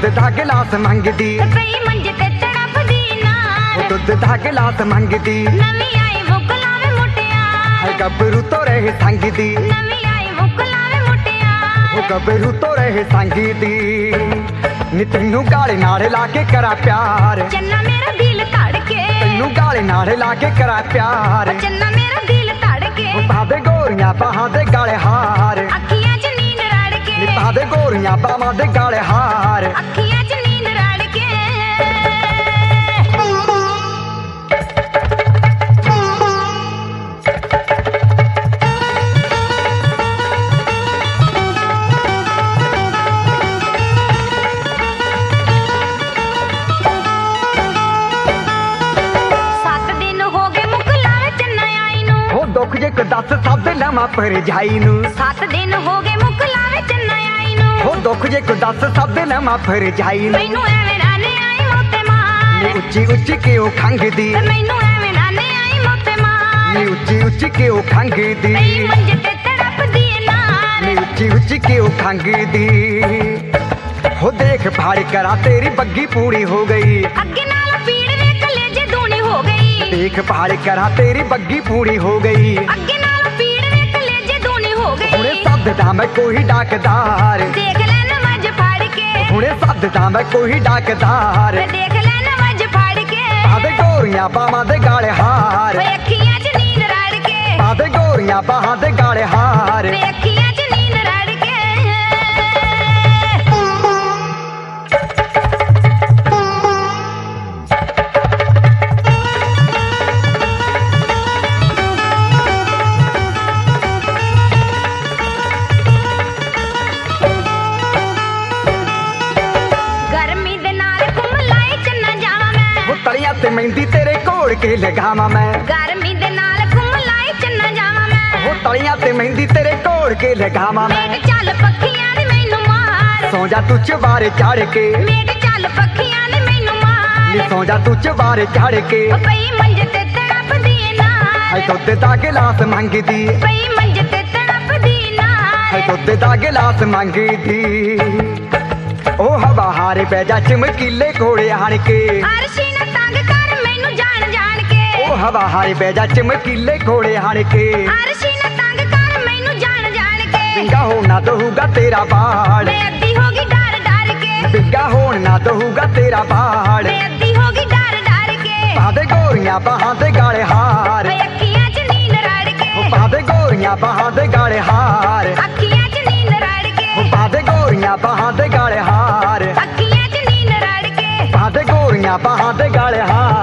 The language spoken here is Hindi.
दुध दा गिलास मंगदी पई मंजे ते तड़पदी ना दुध दा गिलास मंगदी नवी आई भुख लावे मुटिया गबरू तो रहे संगदी नवी आई भुख लावे मुटिया गबरू तो रहे संगदी नी तैनू गाले नाल लाके करा प्यार चन्ना मेरा दिल धड़के तैनू गाले नाल लाके करा प्यार चन्ना मेरा दिल धड़के बादे गोरियां बाहां दे गाले हार अखियां च नींद रड़के बादे गोरियां बाहां दे गाले हार अखियां च नींद रड़के दुख जे को दस सब लमा पर जाई नू 7 दिन हो गए मुख लावे चन्ना आई नू हो दुख जे को दस सब लमा पर जाई नू मैनू एवें राने आई मोते मार नी उच्ची उच्ची क्यों खंगदी मैनू एवें राने आई मोते मार नी उच्ची उच्ची क्यों खंगदी पई मंजे ते तड़पदी ना नी उच्ची उच्ची क्यों खंगदी हो देख भाड़ करा तेरी बग्गी पूरी हो गई अगे नाल पीड़ वे कलेजे दूनी हो गई देख भाड़ करा तेरी बग्गी पूरी हो गई अगे नाल पीड़ वे कलेजे दूनी हो गई हुणे सददा मैं कोई डाकदार देख ले नमज फाड़ के हुणे सददा मैं कोई डाकदार देख ले नमज फाड़ के बादे गोरियां बाहां दे गाले हार ओए अखियां च नींद रड़ के बादे गोरियां बाहां दे गाले हार ओए अखियां च नींद रड़ के तलियां ते मेहंदी तेरे घोड़ के लगावा मैं गर्मी दे नाल घुम लाई चन्ना जावा मैं हो तलियां ते मेहंदी तेरे घोड़ के लगावा मैं मेड चल पखियां ने मैनू मार सौ जा तू चबारे चढ़ के मेड चल पखियां ने मैनू मार नी सौ जा तू चबारे चढ़ के ओ पई मंजे ते तड़पदी ना हाय दुध दा गिलास मंगदी पई मंजे ते तड़पदी ना हाय दुध दा गिलास मंगदी ओ हवा हारे पै जा चमकीले घोड़े आण के अरशी ना तंग कर मैनू जान जान के ओ हवा हारे पै जा चमकीले घोड़े आण के अरशी ना तंग कर मैनू जान जान के बिंगा हो ना दहूगा तेरा बाड़ मैं अद्धी होगी डर डर के बिंगा हो ना दहूगा तेरा बाड़ मैं अद्धी होगी डर डर के बादे गोरियां बाहां दे गाले हार ओए अखियां च नींद रड़ के बादे गोरियां बाहां दे गाले हार अखियां च नींद रड़ के बादे गोरियां बाहां दे गाले हार अखियां च नींद रड़ के बादे गोरियां बाहां दे गाले हार